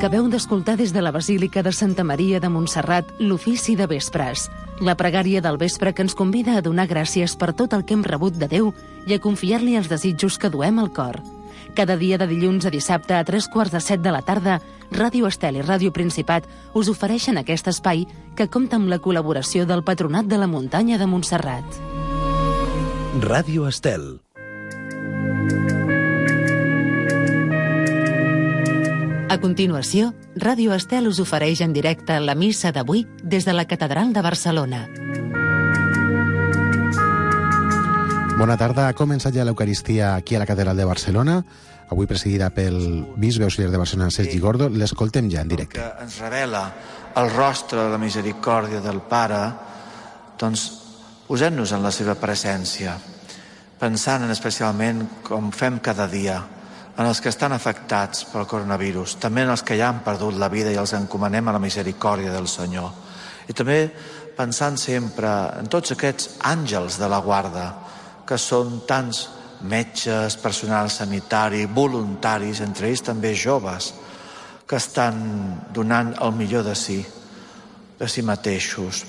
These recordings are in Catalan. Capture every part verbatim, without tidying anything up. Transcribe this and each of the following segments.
Acabeu d'escoltar des de la Basílica de Santa Maria de Montserrat l'ofici de vespres, la pregària del vespre que ens convida a donar gràcies per tot el que hem rebut de Déu i a confiar-li els desitjos que duem al cor. Cada dia de dilluns a dissabte a tres quarts de set de la tarda, Ràdio Estel i Ràdio Principat us ofereixen aquest espai que compta amb la col·laboració del Patronat de la Muntanya de Montserrat. Ràdio Estel. A continuació, Ràdio Estel us ofereix en directe la missa d'avui des de la Catedral de Barcelona. Bona tarda, ha començat ja l'Eucaristia aquí a la Catedral de Barcelona, avui presidida pel bisbe auxiliar de Barcelona, Sergi Gordo. L'escoltem ja en directe. Que ens revela el rostre de la misericòrdia del Pare, doncs posem-nos en la seva presència, pensant en especialment com fem cada dia, en els que estan afectats pel coronavirus, també en els que ja han perdut la vida i els encomanem a la misericòrdia del Senyor. I també pensant sempre en tots aquests àngels de la guarda, que són tants metges, personal sanitari, voluntaris, entre ells també joves, que estan donant el millor de si, de si mateixos.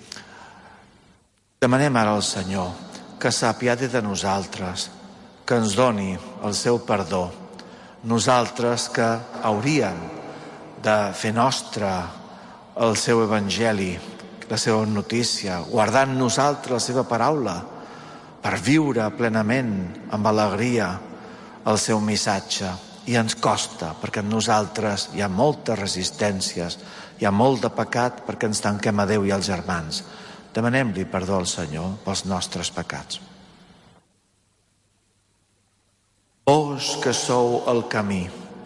Demanem ara al Senyor que s'apiadi de nosaltres, que ens doni el seu perdó. Nosaltres que hauríem de fer nostre el seu evangeli, la seva notícia, guardant nosaltres la seva paraula, per viure plenament, amb alegria, el seu missatge. I ens costa, perquè en nosaltres hi ha moltes resistències, hi ha molt de pecat perquè ens tanquem a Déu i als germans. Demanem-li perdó al Senyor pels nostres pecats. Vos que sou el camí,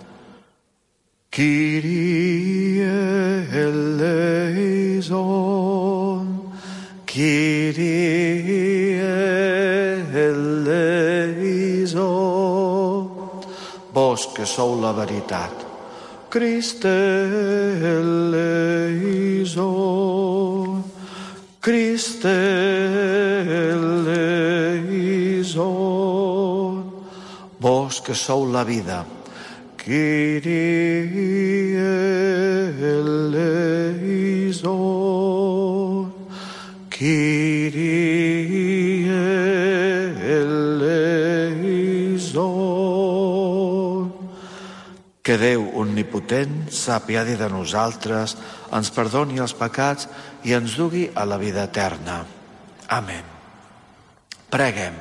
Kyrie eleison, Kyrie eleison, vos que sou la veritat, Christe eleison, Christe eleison, vos que sou la vida, Kyrie eleison, Kyrie eleison. Que Déu omnipotent s'apiadi de nosaltres, ens perdoni els pecats i ens dugui a la vida eterna. Amén. Preguem.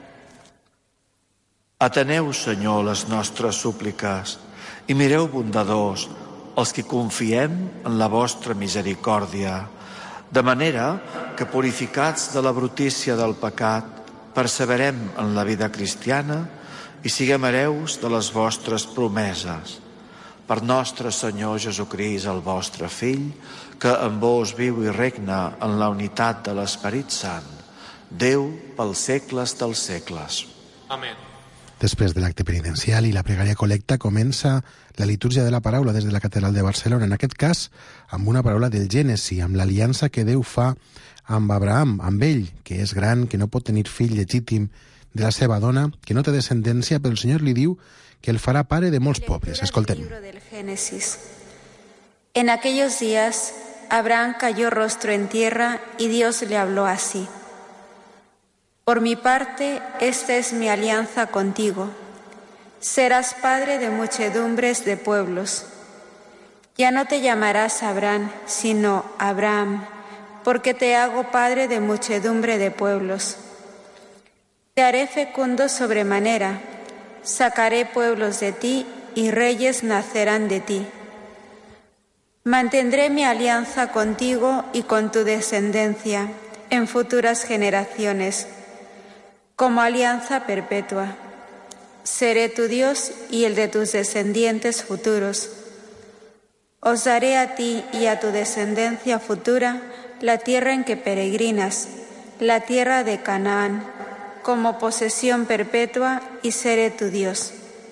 Ateneu, Senyor, les nostres súpliques i mireu bondadors els que confiem en la vostra misericòrdia, de manera que, purificats de la brutícia del pecat, perseverem en la vida cristiana i siguem hereus de les vostres promeses. Per nostre Senyor Jesucrist, el vostre Fill, que amb vos viu i regna en la unitat de l'Esperit Sant, Déu pels segles dels segles. Amén. Després de l'acte penitencial i la pregària col·lecta comença la litúrgia de la paraula des de la Catedral de Barcelona, en aquest cas amb una paraula del Gènesi, amb l'aliança que Déu fa amb Abraham, amb ell, que és gran, que no pot tenir fill legítim de la seva dona, que no té descendència, però el Senyor li diu que el farà pare de molts pobles. Escoltem. Libro del Génesis. En aquellos días, Abraham cayó rostro en tierra y Dios le habló así: Por mi parte, esta es mi alianza contigo. Serás padre de muchedumbres de pueblos. Ya no te llamarás Abraham, sino Abraham, porque te hago padre de muchedumbre de pueblos. Te haré fecundo sobremanera, sacaré pueblos de ti y reyes nacerán de ti. Mantendré mi alianza contigo y con tu descendencia en futuras generaciones, como alianza perpetua. Seré tu Dios y el de tus descendientes futuros. Os daré a ti y a tu descendencia futura la tierra en que peregrinas, la tierra de Canaán, como posesión perpetua, y seré tu Dios.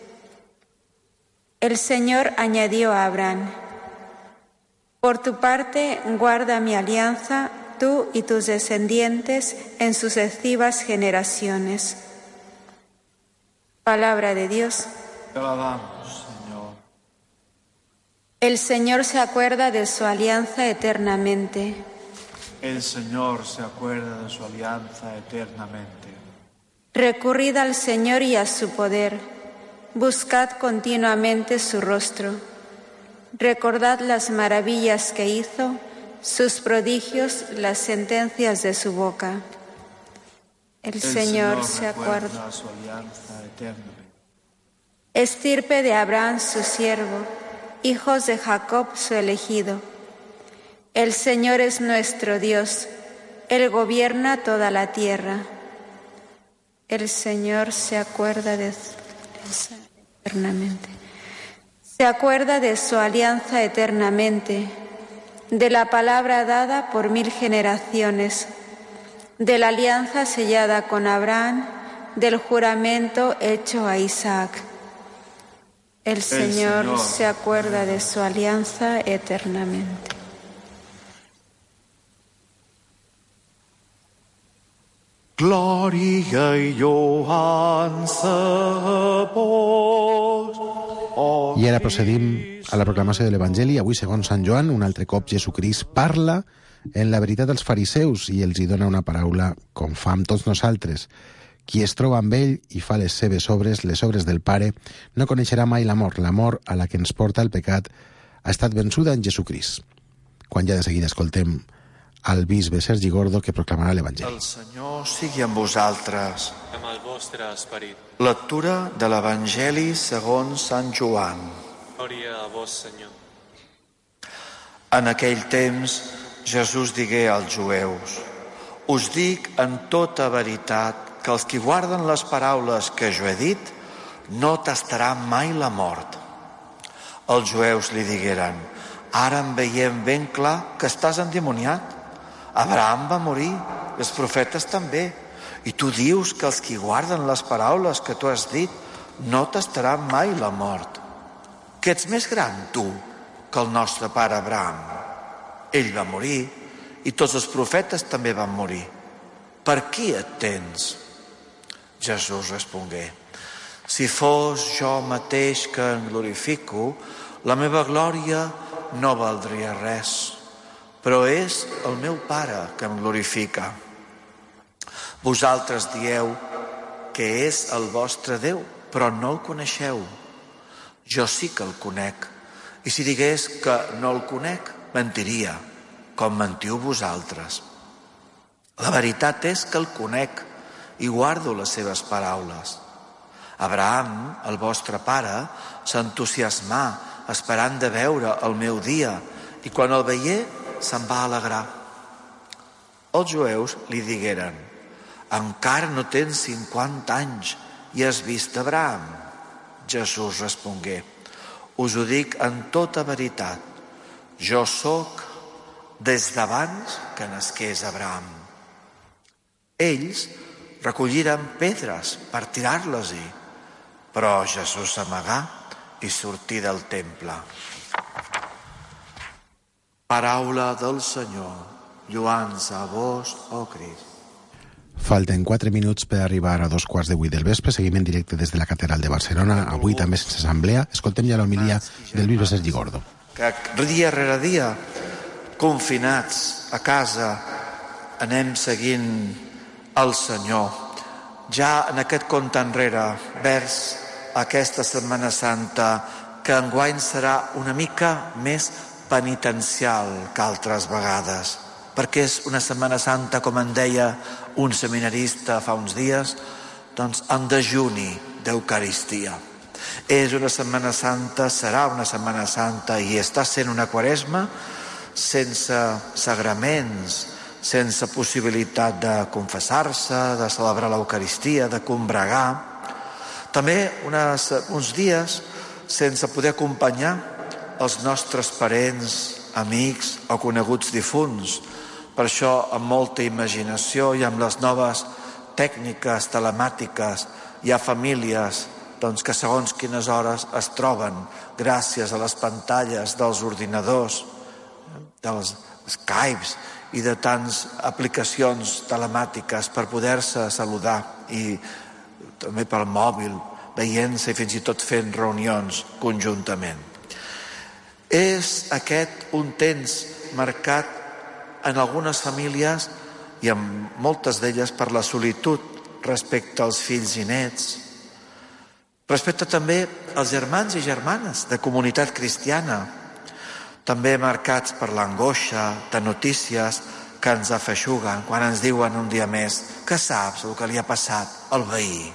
El Señor añadió a Abraham: Por tu parte, guarda mi alianza, tú y tus descendientes en sucesivas generaciones. Palabra de Dios. Te alabamos, Señor. El Señor se acuerda de su alianza eternamente. El Señor se acuerda de su alianza eternamente. Recurrid al Señor y a su poder. Buscad continuamente su rostro. Recordad las maravillas que hizo, sus prodigios, las sentencias de su boca. El, El Señor, Señor se acuerda de su alianza eternamente. Estirpe de Abraham su siervo, hijos de Jacob su elegido. El Señor es nuestro Dios, Él gobierna toda la tierra. El Señor se acuerda de su eternamente. Se acuerda de su alianza eternamente, de la palabra dada por mil generaciones, de la alianza sellada con Abraham, del juramento hecho a Isaac. El Señor, El Señor se acuerda de su alianza eternamente. Glòria i lloança a vos. Oh, I ara procedim a la proclamació de l'Evangeli. Avui, segons Sant Joan, un altre cop Jesucrist parla en la veritat als fariseus i els hi dona una paraula com fa amb tots nosaltres. Qui es troba amb ell i fa les seves obres, les obres del Pare, no coneixerà mai la mort. La mort a la que ens porta el pecat ha estat vençuda en Jesucrist. Quan ja de seguida escoltem al bisbe Sergi Gordo, que proclamarà l'Evangeli. El Senyor sigui amb vosaltres. Amb el vostre esperit. Lectura de l'Evangeli segons Sant Joan. Glòria a vos, Senyor. En aquell temps, Jesús digué als jueus: us dic en tota veritat que els qui guarden les paraules que jo he dit no tastarà mai la mort. Els jueus li digueren: ara en veiem ben clar que estàs endimoniat. Abraham va morir, els profetes també, i tu dius que els qui guarden les paraules que tu has dit no tastarà mai la mort. Que ets més gran, tu, que el nostre pare Abraham. Ell va morir i tots els profetes també van morir. Per qui et tens? Jesús respongué: si fos jo mateix que em glorifico, la meva glòria no valdria res, però és el meu Pare que em glorifica. Vosaltres dieu que és el vostre Déu, però no el coneixeu. Jo sí que el conec, i si digués que no el conec, mentiria, com mentiu vosaltres. La veritat és que el conec i guardo les seves paraules. Abraham, el vostre pare, s'entusiasmà esperant de veure el meu dia, i quan el veié se'n va alegrar. Els jueus li digueren: encara no tens cinquanta anys i has vist Abraham? Jesús respongué: us ho dic en tota veritat, jo sóc des d'abans que nasqués Abraham. Ells recolliren pedres per tirar-les-hi, però Jesús s'amagà i sortí del temple. Paraula del Senyor, lloança a vos, oh Crist. Falten quatre minuts per arribar a dos quarts de vuit del vespre. Seguim en directe des de la Catedral de Barcelona, avui també sense assemblea. Escoltem ja l'homilia del bisbe Sergi Gordo. Que dia rere dia, confinats a casa, anem seguint el Senyor. Ja en aquest compte enrere, vers aquesta Setmana Santa, que enguany serà una mica més penitencial que altres vegades, perquè és una Setmana Santa, com en deia un seminarista fa uns dies, doncs en dejuni d'Eucaristia. És una Setmana Santa, serà una Setmana Santa i està sent una Quaresma sense sagraments, sense possibilitat de confessar-se, de celebrar l'Eucaristia, de combregar. També unes, uns dies sense poder acompanyar els nostres parents, amics o coneguts difunts. Per això, amb molta imaginació i amb les noves tècniques telemàtiques, hi ha famílies doncs, que segons quines hores es troben gràcies a les pantalles dels ordinadors, dels Skypes i de tants aplicacions telemàtiques per poder-se saludar, i també pel mòbil, veient-se i fins i tot fent reunions conjuntament. És aquest un temps marcat en algunes famílies i en moltes d'elles per la solitud respecte als fills i nets, respecte també als germans i germanes de comunitat cristiana, també marcats per l'angoixa de notícies que ens afeixuguen quan ens diuen un dia més que saps el que li ha passat al veí,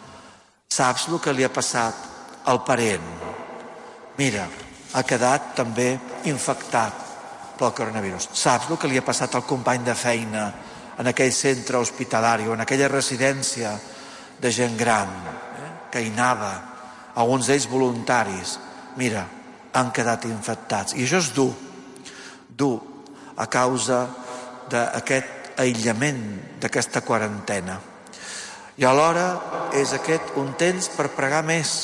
saps el que li ha passat al parent, mira, ha quedat també infectat pel coronavirus, saps el que li ha passat al company de feina en aquell centre hospitalari o en aquella residència de gent gran, eh, que hi anava, alguns d'ells voluntaris, mira, han quedat infectats. I això és dur, dur a causa d'aquest aïllament, d'aquesta quarantena. I alhora és aquest un temps per pregar més,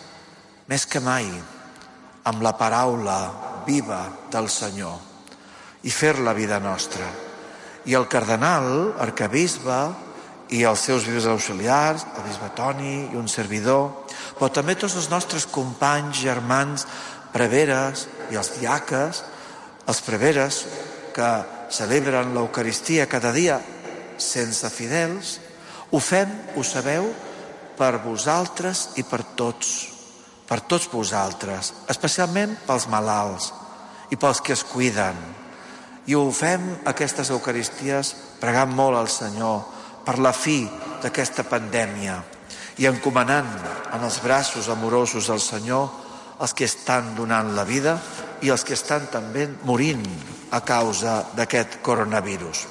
més que mai, amb la paraula viva del Senyor i fer-la vida nostra. I el cardenal, arcabisbe, i els seus bisbes auxiliars, el bisbe Toni i un servidor, però també tots els nostres companys, germans, preveres i els diaques, els preveres que celebren l'Eucaristia cada dia sense fidels, ho fem, ho sabeu, per vosaltres i per tots, per tots vosaltres, especialment pels malalts i pels que es cuiden. I ho fem, aquestes Eucaristies, pregant molt al Senyor per la fi d'aquesta pandèmia i encomanant en els braços amorosos del Senyor els que estan donant la vida i els que estan també morint a causa d'aquest coronavirus.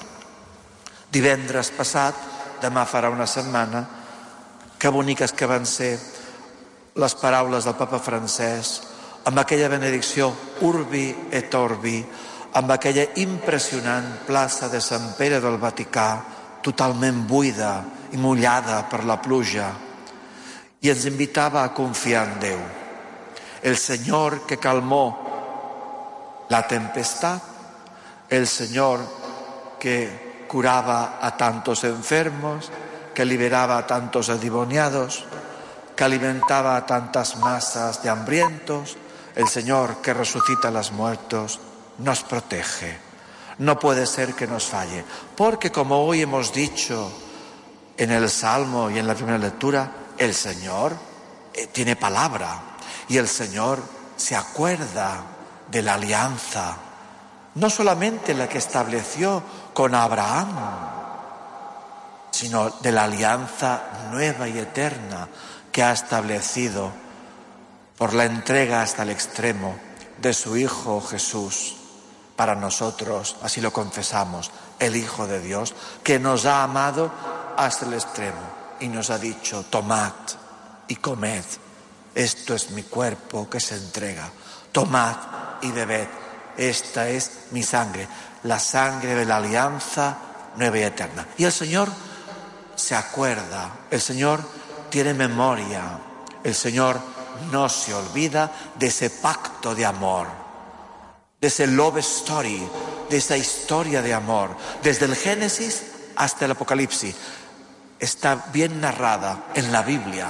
Divendres passat, demà farà una setmana, que boniques que van ser les paraules del papa Francesc amb aquella benedicció Urbi et Orbi, amb aquella impressionant plaça de Sant Pere del Vaticà, totalment buida i mullada per la pluja, i ens invitava a confiar en Déu. El Señor que calmó la tempestad, el Señor que curaba a tantos enfermos, que liberaba a tantos endemoniados, que alimentaba a tantas masas de hambrientos, el Señor que resucita a los muertos, nos protege. No puede ser que nos falle, porque como hoy hemos dicho en el Salmo y en la primera lectura, el Señor eh, tiene palabra y el Señor se acuerda de la alianza, no solamente la que estableció con Abraham, sino de la alianza nueva y eterna que ha establecido por la entrega hasta el extremo de su Hijo Jesús. Para nosotros, así lo confesamos, el Hijo de Dios, que nos ha amado hasta el extremo y nos ha dicho, tomad y comed, esto es mi cuerpo que se entrega, tomad y bebed, esta es mi sangre, la sangre de la alianza nueva y eterna. Y el Señor se acuerda, el Señor tiene memoria, el Señor no se olvida de ese pacto de amor, de ese love story, de esa historia de amor, desde el Génesis hasta el Apocalipsis. Está bien narrada en la Biblia,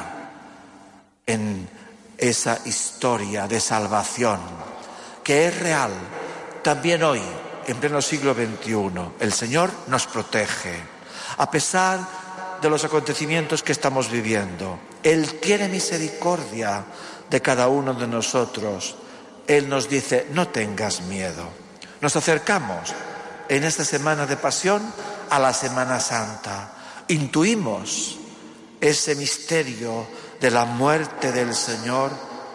en esa historia de salvación, que es real. También hoy, en pleno siglo veintiuno, el Señor nos protege, a pesar de los acontecimientos que estamos viviendo. Él tiene misericordia de cada uno de nosotros. Él nos dice, no tengas miedo. Nos acercamos en esta semana de pasión a la Semana Santa. Intuimos ese misterio de la muerte del Señor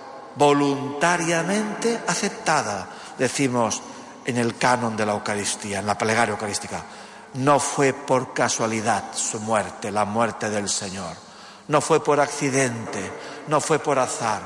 voluntariamente aceptada, decimos en el canon de la Eucaristía, en la plegaria eucarística. No fue por casualidad su muerte, la muerte del Señor. No fue por accidente, no fue por azar.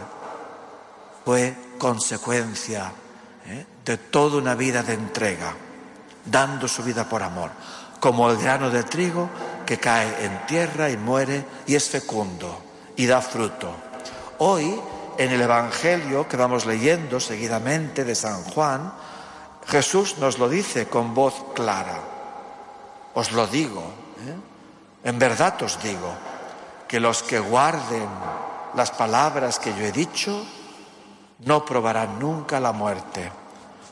Fue consecuencia ¿eh? de toda una vida de entrega, dando su vida por amor, como el grano de trigo que cae en tierra y muere y es fecundo y da fruto. Hoy, en el Evangelio que vamos leyendo seguidamente de San Juan, Jesús nos lo dice con voz clara. Os lo digo, ¿eh? en verdad os digo, que los que guarden las palabras que yo he dicho, no probarán nunca la muerte.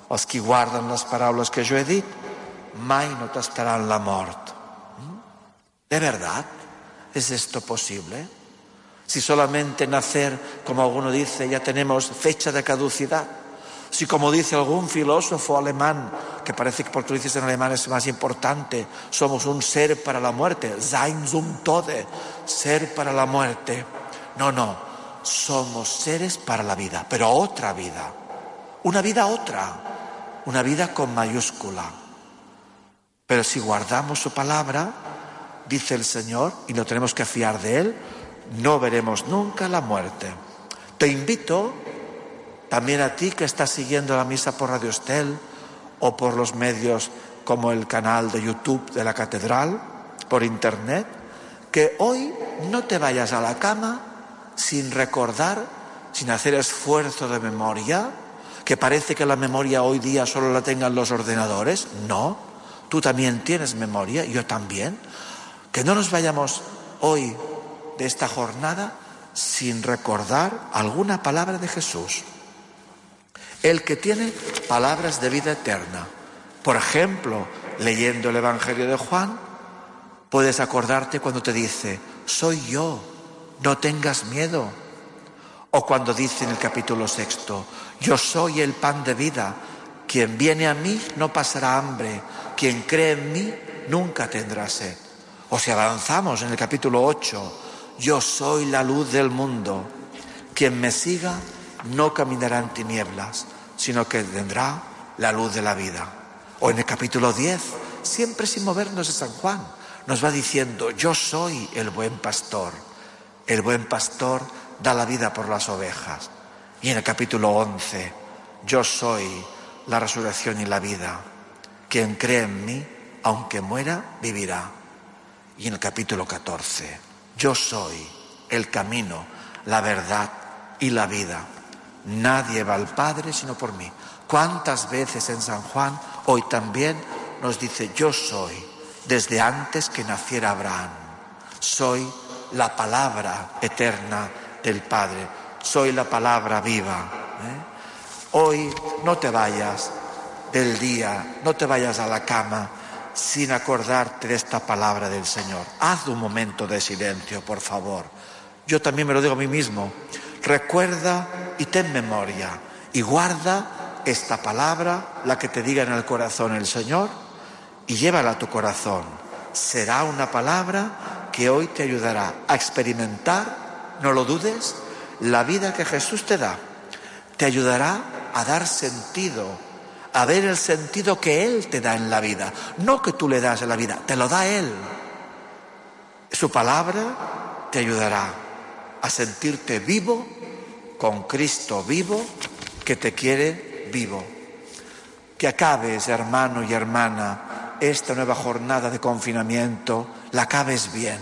Els qui guarden les paraules que jo he dit mai no tastaran la mort. ¿De verdad es esto posible? Si solamente nacer, como alguno dice, ya tenemos fecha de caducidad. Si, como dice algún filósofo alemán, que parece que porque lo dices en alemán es más importante, somos un ser para la muerte, sein zum Tode, ser para la muerte. No, no, somos seres para la vida, pero otra vida, una vida otra, una vida con mayúscula. Pero si guardamos su palabra, dice el Señor, y no tenemos que fiar de Él, no veremos nunca la muerte. Te invito también a ti que estás siguiendo la misa por Radio Estel o por los medios como el canal de YouTube de la Catedral, por internet, que hoy no te vayas a la cama sin recordar, sin hacer esfuerzo de memoria, que parece que la memoria hoy día solo la tengan los ordenadores. No, tú también tienes memoria, yo también. Que no nos vayamos hoy de esta jornada sin recordar alguna palabra de Jesús. El que tiene palabras de vida eterna. Por ejemplo, leyendo el Evangelio de Juan, puedes acordarte cuando te dice, soy yo, no tengas miedo. O cuando dice en el capítulo sexto, yo soy el pan de vida, quien viene a mí no pasará hambre, quien cree en mí nunca tendrá sed. O si avanzamos en el capítulo ocho, yo soy la luz del mundo, quien me siga no caminará en tinieblas, sino que tendrá la luz de la vida. O en el capítulo diez, siempre sin movernos de San Juan, nos va diciendo, yo soy el buen pastor. El buen pastor da la vida por las ovejas. Y en el capítulo once, yo soy la resurrección y la vida. Quien cree en mí, aunque muera, vivirá. Y en el capítulo catorce, yo soy el camino, la verdad y la vida. Nadie va al Padre sino por mí. ¿Cuántas veces en San Juan hoy también nos dice, yo soy, desde antes que naciera Abraham? Soy la palabra eterna del Padre. Soy la palabra viva. ¿eh? Hoy no te vayas del día, no te vayas a la cama sin acordarte de esta palabra del Señor. Haz un momento de silencio, por favor. Yo también me lo digo a mí mismo. Recuerda y ten memoria y guarda esta palabra, la que te diga en el corazón el Señor, y llévala a tu corazón. Será una palabra que hoy te ayudará a experimentar, no lo dudes, la vida que Jesús te da. Te ayudará a dar sentido, a ver el sentido que Él te da en la vida. No que tú le das en la vida, te lo da Él. Su palabra te ayudará a sentirte vivo, con Cristo vivo, que te quiere vivo. Que acabes, hermano y hermana, esta nueva jornada de confinamiento, la acabes bien,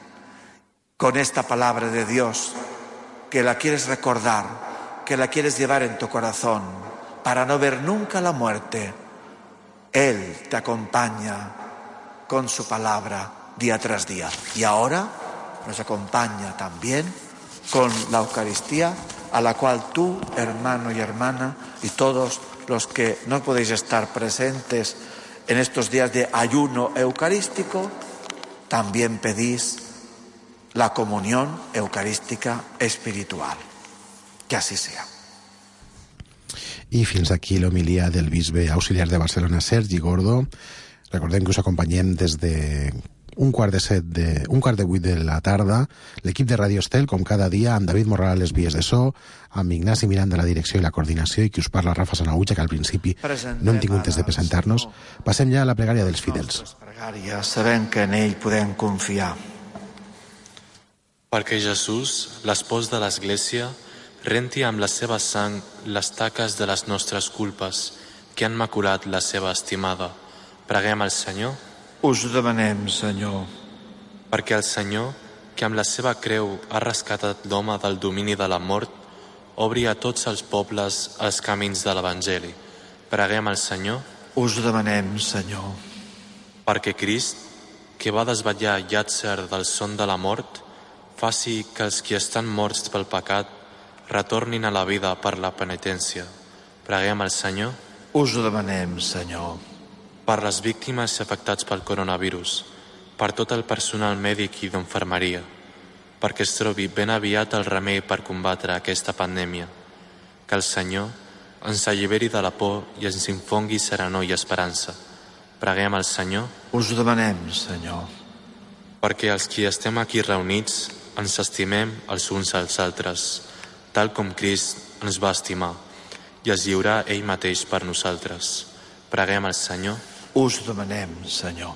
con esta palabra de Dios, que la quieres recordar, que la quieres llevar en tu corazón, para no ver nunca la muerte. Él te acompaña con su palabra día tras día. Y ahora nos acompaña también con la Eucaristía, a la cual tú, hermano y hermana, y todos los que no podéis estar presentes en estos días de ayuno eucarístico, también pedís la comunión eucarística espiritual. Que así sea. I fins aquí l'homilia del bisbe auxiliar de Barcelona, Sergi Gordo. Recordem que us acompanyem des de un quart de set de, un quart de vuit de la tarda, l'equip de Radio Estel, com cada dia, amb David Morral a les vies de so, amb Ignasi Miranda a la direcció i la coordinació, i qui us parla, Rafa Sanaüja, que al principi no hem tingut temps de presentar-nos. Passem ja a la pregària dels fidels. Sabem que en ell podem confiar. Perquè Jesús, l'espòs de l'Església, renti amb la seva sang les taques de les nostres culpes que han maculat la seva estimada. Preguem al Senyor. Us ho demanem, Senyor. Perquè el Senyor, que amb la seva creu ha rescatat l'home del domini de la mort, obri a tots els pobles els camins de l'Evangeli. Preguem al Senyor. Us ho demanem, Senyor. Perquè Crist, que va desvetllar Llàtzer del son de la mort, faci que els qui estan morts pel pecat retornin a la vida per la penitència. Preguem al Senyor. Us ho demanem, Senyor. Per les víctimes i afectats pel coronavirus, per tot el personal mèdic i d'infermeria, perquè es trobi ben aviat el remei per combatre aquesta pandèmia. Que el Senyor ens alliberi de la por i ens infongui serenor i esperança. Preguem al Senyor. Us ho demanem, Senyor. Perquè els qui estem aquí reunits ens estimem els uns als altres, tal com Crist ens va estimar i es lliurà ell mateix per nosaltres. Preguem al Senyor. Us ho demanem, Senyor.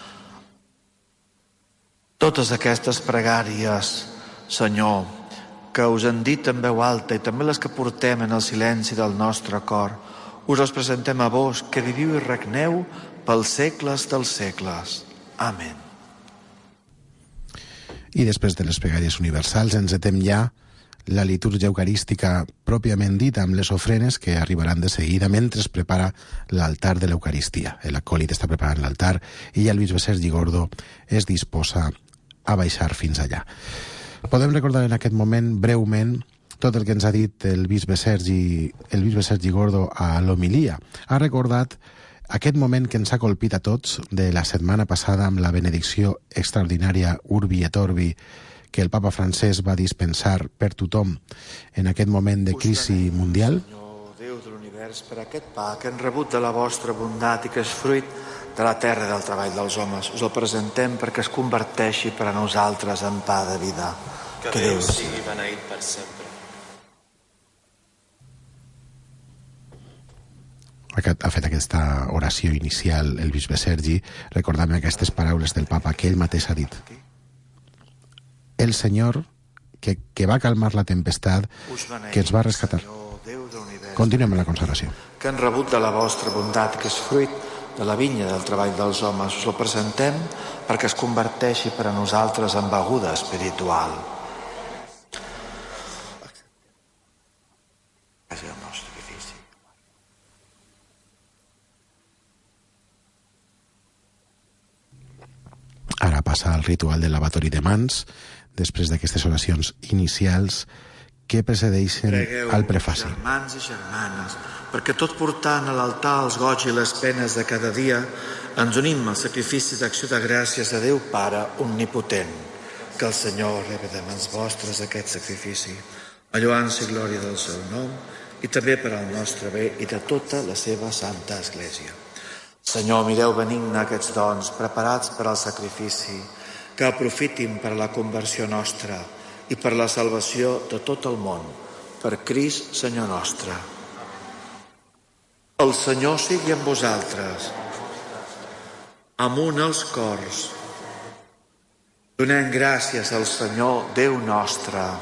Totes aquestes pregàries, Senyor, que us han dit en veu alta i també les que portem en el silenci del nostre cor, us les presentem a vos, que viviu i regneu pels segles dels segles. Amén. I després de les pregàries universals encetem ja la litúrgia eucarística pròpiament dita, amb les ofrenes que arribaran de seguida mentre es prepara l'altar de l'Eucaristia. L'acòlit està preparant l'altar i ja el bisbe Sergi Gordo es disposa a baixar fins allà. Podem recordar en aquest moment, breument, tot el que ens ha dit el bisbe Sergi, el bisbe Sergi Gordo a l'homilia. Ha recordat aquest moment que ens ha colpit a tots de la setmana passada amb la benedicció extraordinària Urbi et Orbi que el papa francès va dispensar per tothom en aquest moment de crisi mundial. Senyor, Déu de l'univers, per aquest pa que hem rebut de la vostra bondat i que és fruit de la terra i del treball dels homes, us el presentem perquè es converteixi per a nosaltres en pa de vida. Que, que Déu sigui beneït per sempre. Ha fet aquesta oració inicial el bisbe Sergi, recordant aquestes paraules del papa que ell mateix ha dit. El Senyor, que, que va calmar la tempestat, que ens va rescatar. Continuem amb la consagració. Que han rebut de la vostra bondat, que és fruit de la vinya del treball dels homes, us el presentem perquè es converteixi per a nosaltres en beguda espiritual. Ara passa el ritual del lavatori de mans, després d'aquestes oracions inicials que precedeixen Pregueu, al prefaci. Germans i germanes, perquè tot portant a l'altar els goig i les penes de cada dia, ens unim als sacrificis d'acció de gràcies a Déu Pare Omnipotent. Que el Senyor rebi de mans vostres aquest sacrifici, a lloança i glòria del seu nom, i també per al nostre bé i de tota la seva santa Església. Senyor, mireu benigne aquests dons preparats per al sacrifici, que aprofitin per a la conversió nostra i per la salvació de tot el món, per Crist, Senyor nostre. El Senyor sigui amb vosaltres. Amunt els cors. Donem gràcies al Senyor, Déu nostre.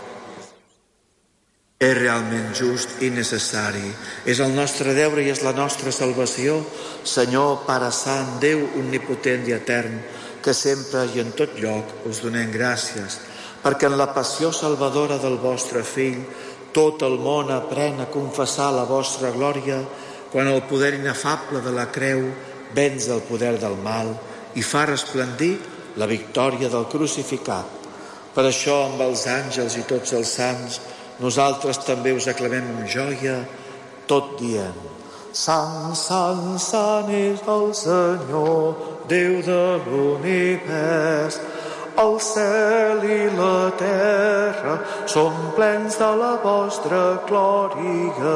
És realment just i necessari. És el nostre deure i és la nostra salvació. Senyor, Pare Sant, Déu omnipotent i etern, que sempre i en tot lloc us donem gràcies, perquè en la passió salvadora del vostre Fill tot el món aprèn a confessar la vostra glòria, quan el poder inefable de la creu venç el poder del mal i fa resplendir la victòria del crucificat. Per això, amb els àngels i tots els sants, nosaltres també us aclamem amb joia, tot dient: Sant, Sant, Sant és el Senyor, Déu de l'univers. El cel i la terra són plens de la vostra glòria.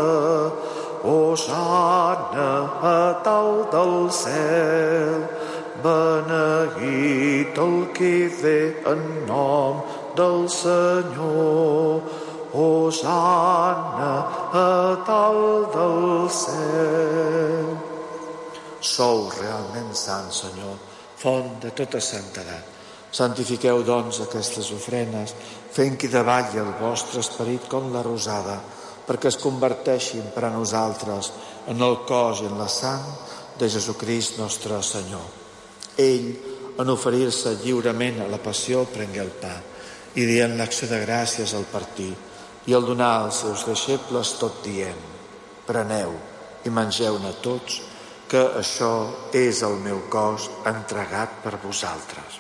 Hosanna a dalt del cel, beneït el que ve en nom del Senyor. Hosanna a dalt del cel. Sou realment sant, Senyor, font de tota santedat. Santifiqueu, doncs, aquestes ofrenes, fent que davalli el vostre esperit com la rosada, perquè es converteixin per a nosaltres en el cos i en la sang de Jesucrist nostre Senyor. Ell, en oferir-se lliurement a la passió, prengué el pa, i dient l'acció de gràcies al partir, i el donar als seus deixebles tot dient: preneu i mengeu-ne tots, que això és el meu cos entregat per vosaltres.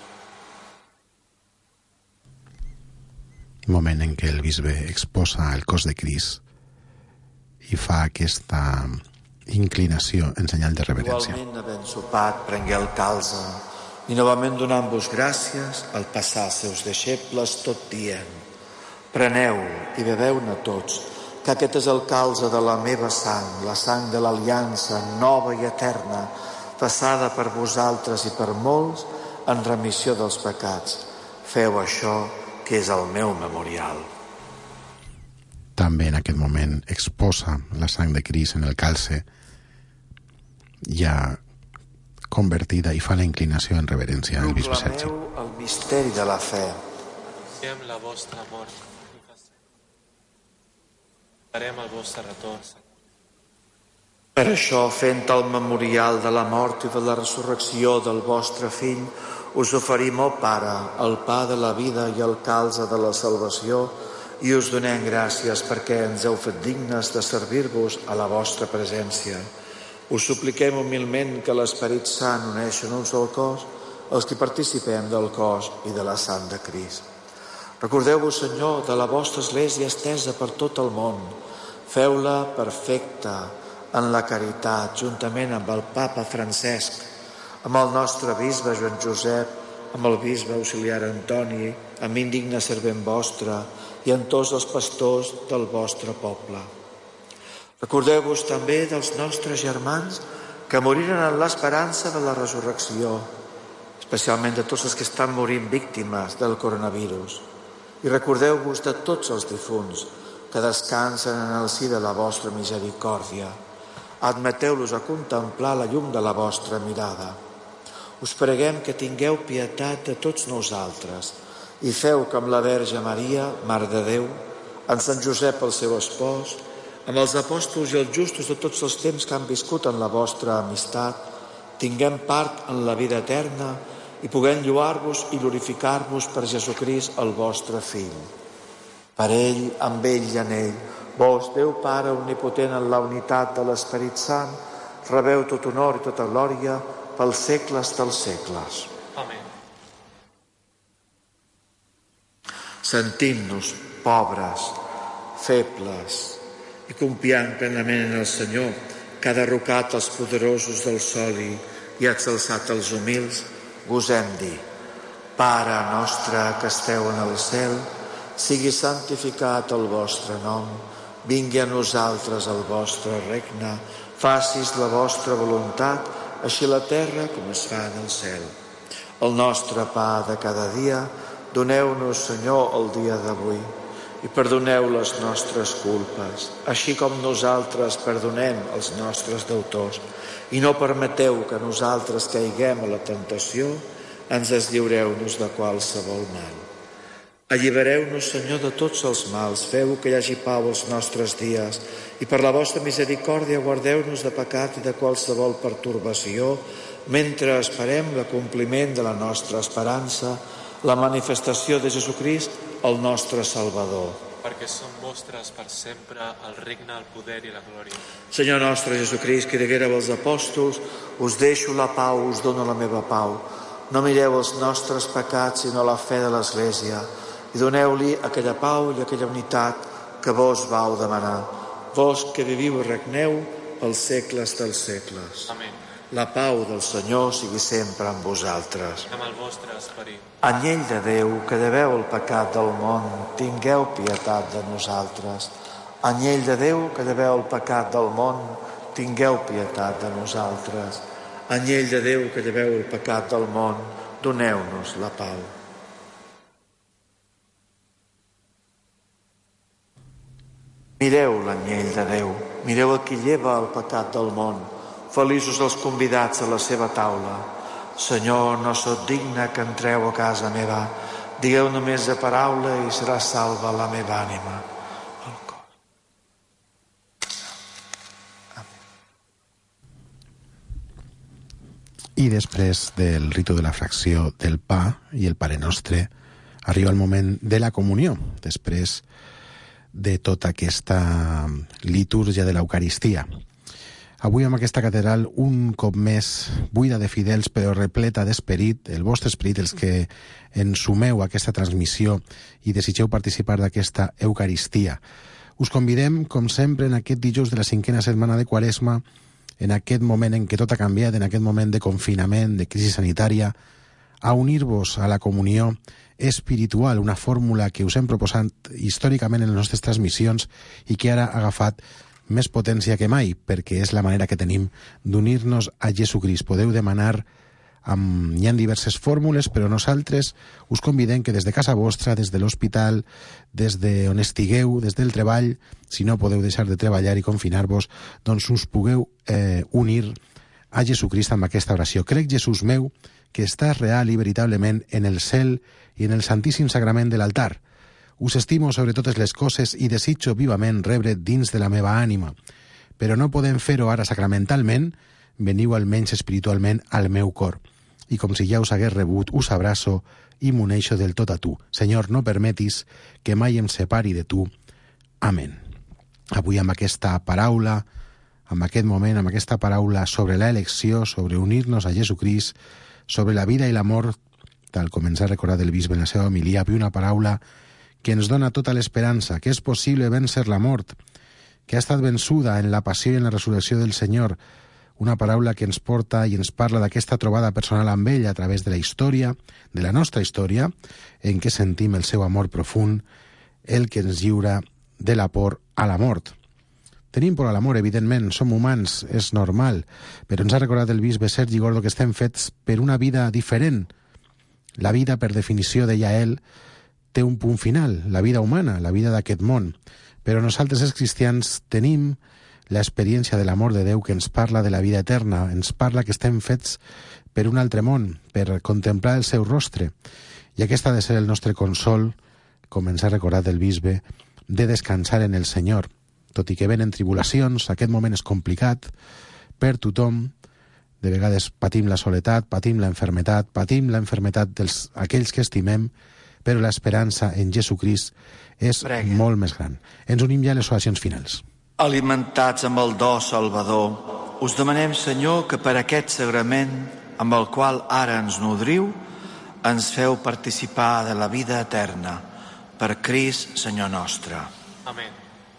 Moment en què el bisbe exposa el cos de Crist i fa aquesta inclinació en senyal de reverència. Igualment, havent sopat, prengué el calze i novament donant-vos gràcies, al passar als seus deixebles, tot dient: preneu i beveu-ne tots, que aquest és el calze de la meva sang, la sang de l'aliança nova i eterna, passada per vosaltres i per molts en remissió dels pecats. Feu això, que és el meu memorial. També en aquest moment exposa la sang de Crist en el calze, ja convertida, i fa la inclinació en reverència al bisbe Sergi. Proclameu el misteri de la fe. Anunciem la vostra mort. Farem el vostre retorn. Per això, fent el memorial de la mort i de la resurrecció del vostre fill, us oferim, ó Pare, el pa de la vida i el calze de la salvació, i us donem gràcies perquè ens heu fet dignes de servir-vos a la vostra presència. Us supliquem humilment que l'Esperit Sant uneixi en un sol cos els que participem del cos i de la sang de Crist. Recordeu-vos, Senyor, de la vostra Església estesa per tot el món. Feu-la perfecta en la caritat, juntament amb el Papa Francesc, amb el nostre bisbe Joan Josep, amb el bisbe auxiliar Antoni, amb indigne servent vostre i amb tots els pastors del vostre poble. Recordeu-vos també dels nostres germans que moriren en l'esperança de la resurrecció, especialment de tots els que estan morint víctimes del coronavirus. I recordeu-vos de tots els difunts que descansen en el si de la vostra misericòrdia. Admeteu-los a contemplar la llum de la vostra mirada. Us preguem que tingueu pietat de tots nosaltres i feu que amb la Verge Maria, Mare de Déu, amb Sant Josep, el seu espòs, amb els apòstols i els justos de tots els temps que han viscut en la vostra amistat, tinguem part en la vida eterna i puguem lluar-vos i glorificar-vos per Jesucrist, el vostre Fill. Per ell, amb ell i en ell, vos, Déu Pare omnipotent en la unitat de l'Esperit Sant, rebeu tot honor i tota glòria pels segles dels segles. Amén. Sentint-nos pobres, febles i confiant plenament en el Senyor, que ha derrocat els poderosos del soli i ha exalçat els humils, gosem dir: Pare nostre que esteu en el cel, sigui santificat el vostre nom, vingui a nosaltres el vostre regne, facis la vostra voluntat, així a la terra com es fa en el cel. El nostre pa de cada dia, doneu-nos, Senyor, el dia d'avui, i perdoneu les nostres culpes, així com nosaltres perdonem els nostres deutors, i no permeteu que nosaltres caiguem a la tentació, ens deslliureu-nos de qualsevol mal. Allibereu-nos, Senyor, de tots els mals, feu que hi hagi pau als nostres dies, i per la vostra misericòrdia guardeu-nos de pecat i de qualsevol pertorbació, mentre esperem l'acompliment de la nostra esperança, la manifestació de Jesucrist, el nostre Salvador. Perquè són vostres per sempre el regne, el poder i la glòria. Senyor nostre Jesucrist, que diguéreu als apòstols: us deixo la pau, us dono la meva pau. No mireu els nostres pecats, sinó la fe de l'Església, i doneu-li aquella pau i aquella unitat que vos vau demanar. Vos que viviu i regneu pels segles dels segles. Amén. La pau del Senyor sigui sempre amb vosaltres. Amb el vostre esperit. Anyell de Déu, que lleveu el pecat del món, tingueu pietat de nosaltres. Anyell de Déu, que lleveu el pecat del món, tingueu pietat de nosaltres. Anyell de Déu, que lleveu el pecat del món, doneu-nos la pau. Mireu l'anyell de Déu, mireu el qui lleva el pecat del món. Feliços els convidats a la seva taula. Senyor, no sóc digne que entreu a casa meva. Digueu només la paraula i serà salva la meva ànima. El cor. Amén. I després del ritu de la fracció del pa i el Pare Nostre, arriba el moment de la comunió, després de tota aquesta litúrgia de l'Eucaristia. Avui amb aquesta catedral un cop més buida de fidels però repleta d'esperit, el vostre esperit, els que ens sumeu a aquesta transmissió i desitgeu participar d'aquesta Eucaristia. Us convidem, com sempre, en aquest dijous de la cinquena setmana de Quaresma, en aquest moment en què tot ha canviat, en aquest moment de confinament, de crisi sanitària, a unir-vos a la comunió espiritual, una fórmula que us hem proposat històricament en les nostres transmissions i que ara ha agafat més potència que mai, perquè és la manera que tenim d'unir-nos a Jesucrist. Podeu demanar, amb, hi ha diverses fórmules, però nosaltres us convidem que des de casa vostra, des de l'hospital, des d'on estigueu, des del treball, si no podeu deixar de treballar i confinar-vos, doncs us pugueu eh, unir a Jesucrist amb aquesta oració. Crec, Jesús meu, que estàs real i veritablement en el cel i en el Santíssim Sagrament de l'altar. Us estimo sobre totes les coses i desitjo vivament rebre dins de la meva ànima. Però no podem fer-ho ara sacramentalment, veniu almenys espiritualment al meu cor. I com si ja us hagués rebut, us abraço i m'uneixo del tot a tu. Senyor, no permetis que mai em separi de tu. Amén. Avui amb aquesta paraula, amb aquest moment, amb aquesta paraula sobre la elecció, sobre unir-nos a Jesucrist, sobre la vida i la mort, tal com ens ha recordat el bisbe en la seva homilia, avui una paraula que ens dona tota l'esperança, que és possible vèncer la mort, que ha estat vençuda en la passió i en la resurrecció del Senyor, una paraula que ens porta i ens parla d'aquesta trobada personal amb ell a través de la història, de la nostra història, en què sentim el seu amor profund, el que ens lliura de la por a la mort. Tenim por a l'amor, evidentment, som humans, és normal, però ens ha recordat el bisbe Sergi Gordo que estem fets per una vida diferent. La vida, per definició, deia ell, té un punt final, la vida humana, la vida d'aquest món. Però nosaltres, els cristians, tenim l'experiència de l'amor de Déu que ens parla de la vida eterna, ens parla que estem fets per un altre món, per contemplar el seu rostre. I aquest ha de ser el nostre consol, com ens ha recordat el bisbe, de descansar en el Senyor. Tot i que venen tribulacions, aquest moment és complicat per tothom. De vegades patim la soledat, patim la enfermetat, patim la enfermetat dels aquells que estimem, però l'esperança en Jesucrist és Pregue. molt més gran. Ens unim ja a les oracions finals. Alimentats amb el do Salvador, us demanem, Senyor, que per aquest sagrament amb el qual ara ens nodriu, ens feu participar de la vida eterna. Per Crist, Senyor nostre. Amén.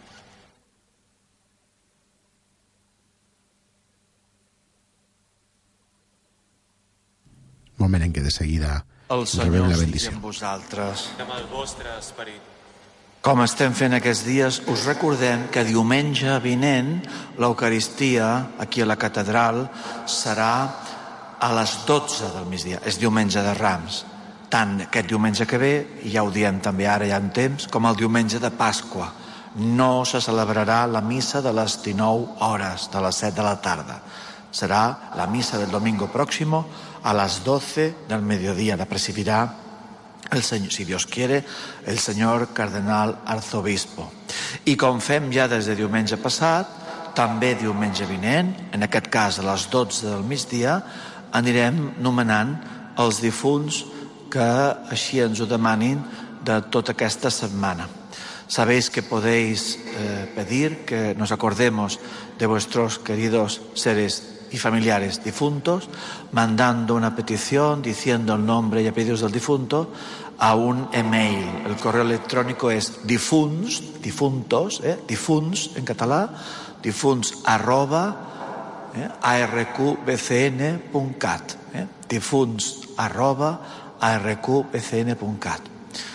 Moment en què de seguida el rebem la Senyor bendició. sigui amb vosaltres. Amb el vostre esperit. Com estem fent aquests dies, us recordem que diumenge vinent l'Eucaristia aquí a la catedral serà a les dotze del migdia. És diumenge de Rams. Tant aquest diumenge que ve, i ja ho diem també ara ja en temps, com el diumenge de Pasqua. No se celebrarà la missa de les dinou hores, de les set de la tarda. Serà la missa del domingo próximo a las doce del mediodía. La presidirá el señor, si Dios quiere, el señor cardenal arzobispo. I com fem ja des de diumenge passat, també diumenge vinent, en aquest cas a les dotze del migdia, anirem nomenant els difunts que així ens ho demanin de tota aquesta setmana. Sabéis que podéis eh, pedir que nos acordemos de vuestros queridos seres y familiares difuntos, mandando una petición diciendo el nombre y apellidos del difunto a un email. El correo electrónico es difunts, difuntos, eh, difunts en català, difunts arroba eh, arqbcn punt cat, eh, difunts arroba arqbcn punt cat.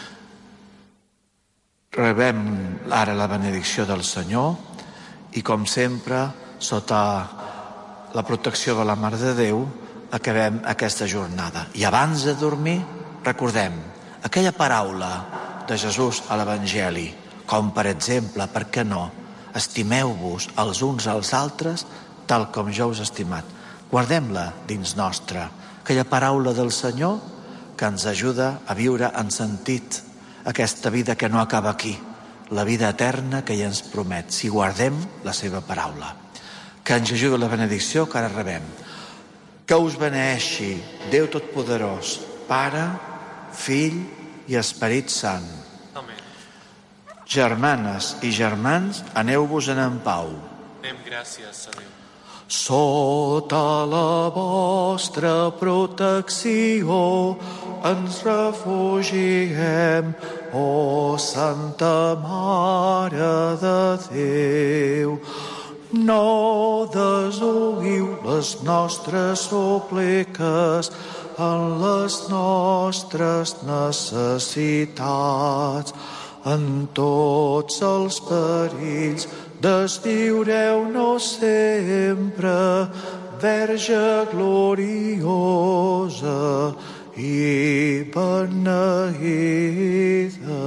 Rebem ara la benedicció del Senyor i, com sempre, sota la protecció de la Mare de Déu, acabem aquesta jornada. I abans de dormir, recordem aquella paraula de Jesús a l'Evangeli, com per exemple, per què no, estimeu-vos els uns als altres tal com jo us he estimat. Guardem-la dins nostra, aquella paraula del Senyor que ens ajuda a viure en sentit aquesta vida que no acaba aquí, la vida eterna que ell ens promet, si guardem la seva paraula. Que ens ajudi la benedicció que ara rebem. Que us beneeixi Déu Totpoderós, Pare, Fill i Esperit Sant. Amén. Germanes i germans, aneu-vos-en en pau. Donem gràcies a Déu. Sota la vostra protecció ens refugiem, ó Santa Mare de Déu. No desoïu les nostres súpliques en les nostres necessitats. En tots els perills desviureu-nos sempre, Verge gloriosa i beneïda.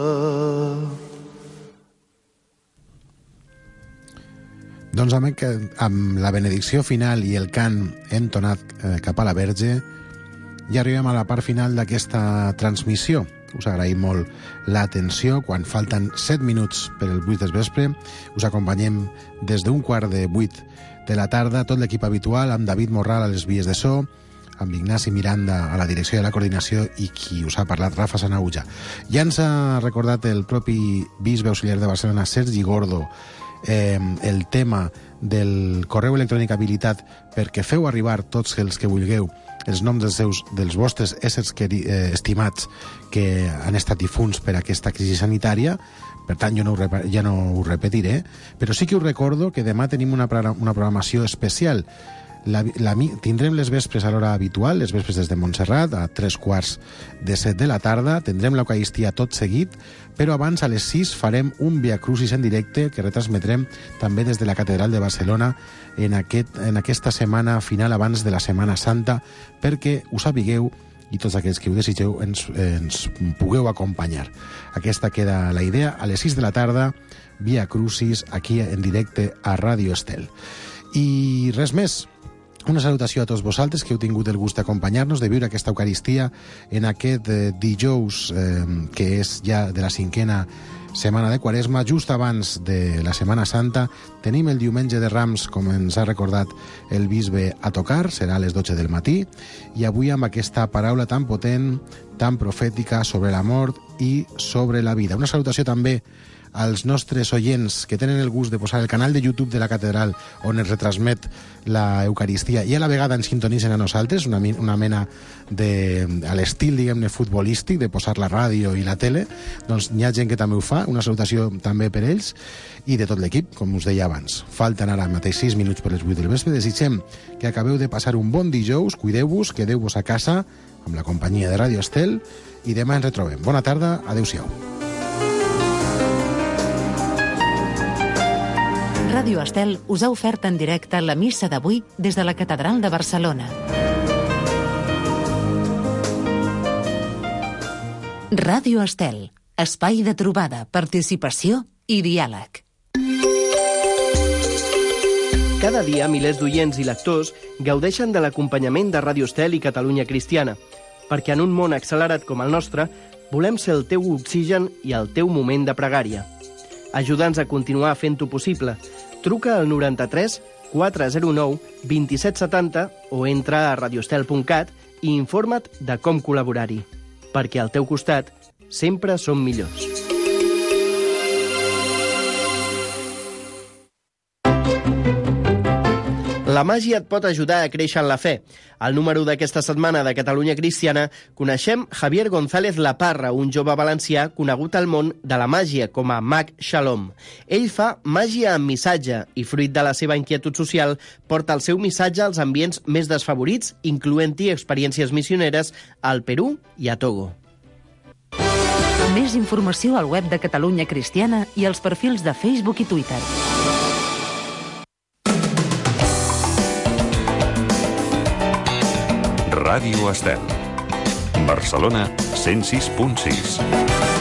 Doncs amb, amb la benedicció final i el cant entonat eh, cap a la Verge, ja arribem a la part final d'aquesta transmissió. Us agraïm molt l'atenció. Quan falten set minuts per el vuit del vespre, us acompanyem des d'un quart de vuit de la tarda, tot l'equip habitual, amb David Morral a les vies de so, amb Ignasi Miranda a la direcció de la coordinació i qui us ha parlat, Rafa Sanauja. Ja ens ha recordat el propi bisbe auxiliar de Barcelona, Sergi Gordo, eh, el tema del correu electrònic habilitat perquè feu arribar tots els que vulgueu els noms dels, seus, dels vostres éssers que, eh, estimats que han estat difunts per aquesta crisi sanitària. Per tant, jo no ho, ja no ho repetiré, però sí que us recordo que demà tenim una, una programació especial. La, la, tindrem les vespres a l'hora habitual, les vespres des de Montserrat, a tres quarts de set de la tarda. Tindrem l'Eucaristia tot seguit, però abans, a les sis, farem un Via Crucis en directe que retransmetrem també des de la Catedral de Barcelona en, aquest, en aquesta setmana final abans de la Setmana Santa, perquè ho sapigueu i tots aquells que ho desitgeu ens, ens pugueu acompanyar. Aquesta queda la idea. A les sis de la tarda, Via Crucis, aquí en directe a Ràdio Estel. I res més. Una salutació a tots vosaltres que heu tingut el gust d'acompanyar-nos, de viure aquesta Eucaristia en aquest eh, dijous, eh, que és ja de la cinquena setmana de Quaresma, just abans de la Setmana Santa. Tenim el diumenge de Rams, com ens ha recordat el bisbe, a tocar, serà a les dotze del matí, i avui amb aquesta paraula tan potent, tan profètica sobre la mort i sobre la vida. Una salutació també als nostres oients que tenen el gust de posar el canal de YouTube de la Catedral on es retransmet la Eucaristia i a la vegada ens sintonitzen a nosaltres, una, una mena de, a l'estil, diguem-ne, futbolístic, de posar la ràdio i la tele. Doncs hi ha gent que també ho fa, una salutació també per ells i de tot l'equip, com us deia abans. Falten ara mateix sis minuts per les vuit del vespre. Desitgem que acabeu de passar un bon dijous, cuideu-vos, quedeu-vos a casa amb la companyia de Ràdio Estel i demà ens retrobem. Bona tarda, adeu-siau. Ràdio Estel us ha ofert en directe la missa d'avui des de la Catedral de Barcelona. Ràdio Estel, espai de trobada, participació i diàleg. Cada dia milers d'oients i lectors gaudeixen de l'acompanyament de Ràdio Estel i Catalunya Cristiana, perquè en un món accelerat com el nostre volem ser el teu oxigen i el teu moment de pregària. Ajuda'ns a continuar fent-ho possible. Truca al noranta-tres quatre zero nou vint set setanta o entra a radiostel punt cat i informa't de com col·laborar-hi. Perquè al teu costat sempre som millors. La màgia et pot ajudar a créixer en la fe. Al número d'aquesta setmana de Catalunya Cristiana coneixem Javier González Laparra, un jove valencià conegut al món de la màgia com a Mag Shalom. Ell fa màgia amb missatge i, fruit de la seva inquietud social, porta el seu missatge als ambients més desfavorits, incloent-hi experiències missioneres al Perú i a Togo. Més informació al web de Catalunya Cristiana i als perfils de Facebook i Twitter. Ràdio Estel. Barcelona cent sis punt sis.